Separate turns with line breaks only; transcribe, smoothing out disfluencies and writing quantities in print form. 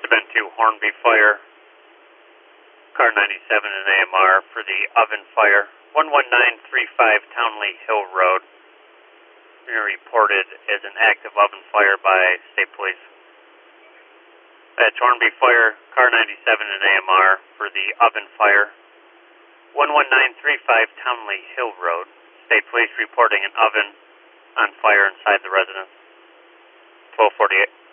Event 2, Hornby Fire, car 97 and AMR for the oven fire, 11935 Townley Hill Road. Reported as an active oven fire by State Police. That's Hornby Fire, car 97 and AMR for the oven fire, 11935 Townley Hill Road. State Police reporting an oven on fire inside the residence. 1248.